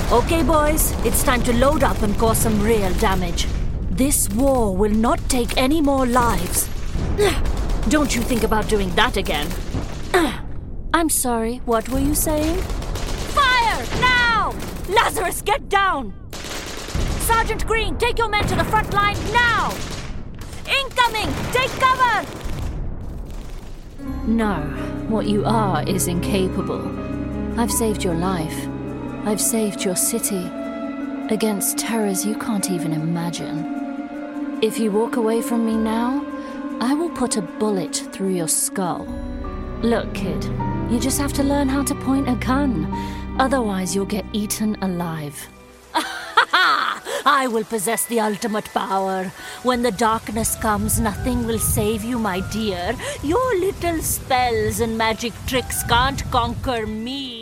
Okay, boys, it's time to load up and cause some real damage. This war will not take any more lives. Don't you think about doing that again. I'm sorry, what were you saying? Fire! Now! Lazarus, get down! Sergeant Green, take your men to the front line now! Incoming! Take cover! No, what you are is incapable. I've saved your life. I've saved your city. Against terrors you can't even imagine. If you walk away from me now, I will put a bullet through your skull. Look, kid, you just have to learn how to point a gun. Otherwise, you'll get eaten alive. I will possess the ultimate power. When the darkness comes, nothing will save you, my dear. Your little spells and magic tricks can't conquer me.